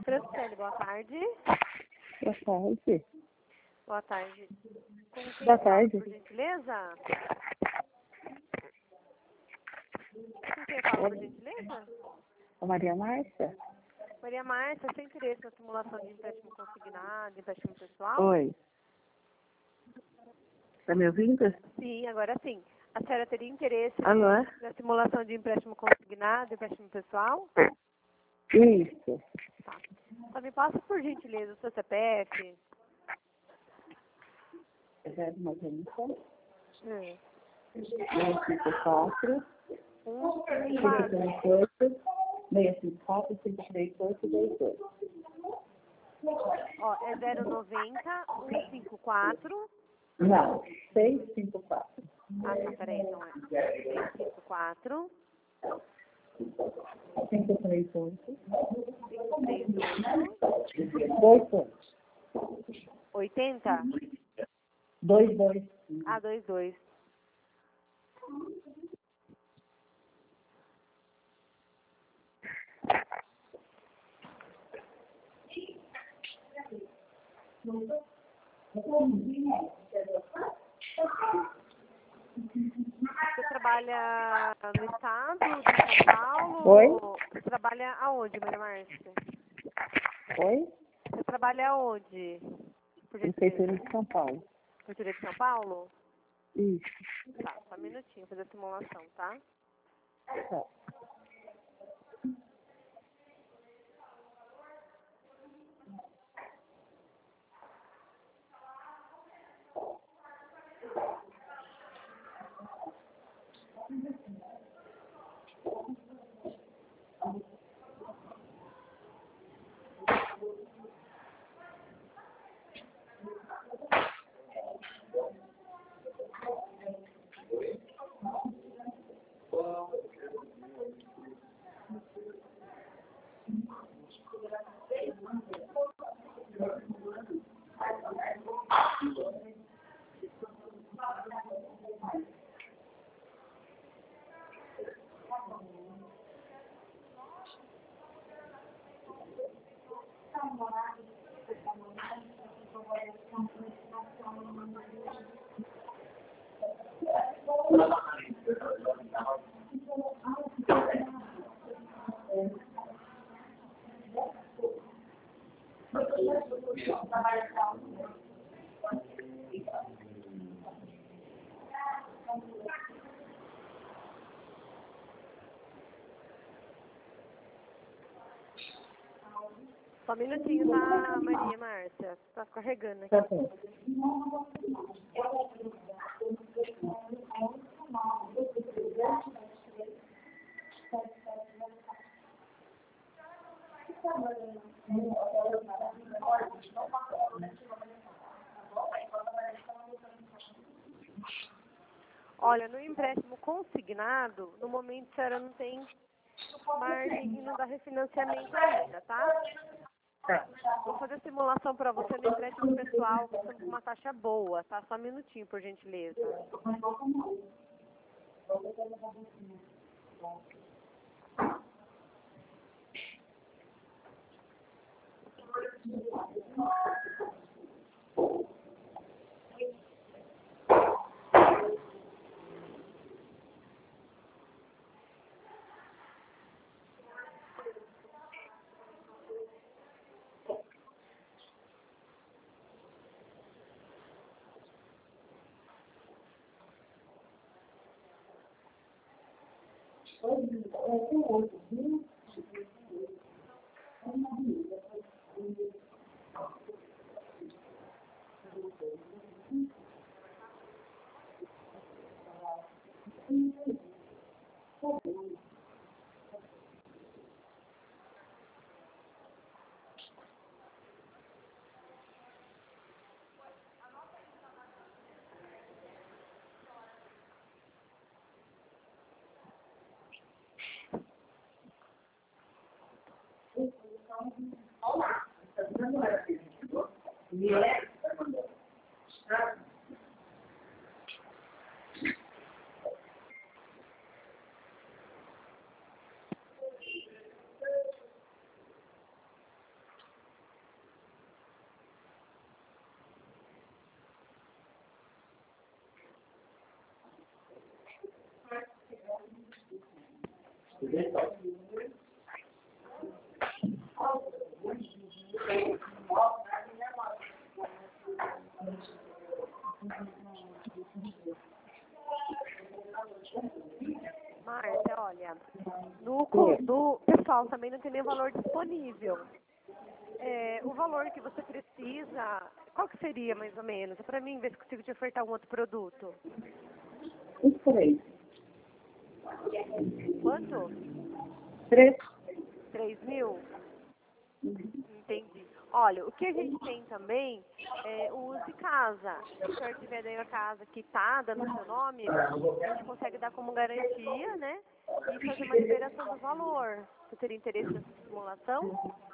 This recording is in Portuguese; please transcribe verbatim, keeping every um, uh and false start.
Franciele, boa tarde. Boa tarde. Boa tarde. Com quem Boa falo, tarde. por gentileza? Com quem falo, por gentileza? A Maria Márcia? Maria Márcia, tem interesse na simulação de empréstimo consignado, empréstimo pessoal? Oi. Tá me ouvindo? Sim, agora sim. A senhora teria interesse Alô? na simulação de empréstimo consignado, empréstimo pessoal? Isso. Tá. Só me passa, por gentileza, o seu C P F. zero nove um Hum. seis cinco quatro Um, cinco quatro. três oito seis cinco quatro cinco três oito dois dois. Ó, é zero noventa, um cinco quatro. Não, seis cinco quatro Ah, tá, peraí, então é seis cinco quatro, cinco três oito cinco três oito, dois dois. oitenta? dois dois. Ah, dois dois. Você trabalha no estado de São Paulo? Oi? Você trabalha aonde, Maria Márcia? Oi? Você trabalha aonde? Por gentileza. Prefeitura de São Paulo. Prefeitura de São Paulo? Isso. Tá, só um minutinho, fazer a simulação, tá? Tá. Só um minutinho, tá, Maria Márcia? Tá carregando aqui. Tá bom. Olha, no empréstimo consignado, no momento a senhora não tem margem e não dá refinanciamento ainda, tá? Tá. Vou fazer a simulação para você no empréstimo pessoal, com uma taxa boa, tá? Só um minutinho, por gentileza. Márcia, olha, no, co- do pessoal também não tem nem valor disponível. É, o valor que você precisa, qual que seria mais ou menos? Para mim, ver se consigo te ofertar um outro produto. Os três. Quanto? Três. Três mil? Entendi. Olha, o que a gente tem também é o uso de casa. Se o senhor tiver daí uma casa quitada no seu nome, a gente consegue dar como garantia, né? E fazer uma liberação do valor. Você teria interesse nessa simulação?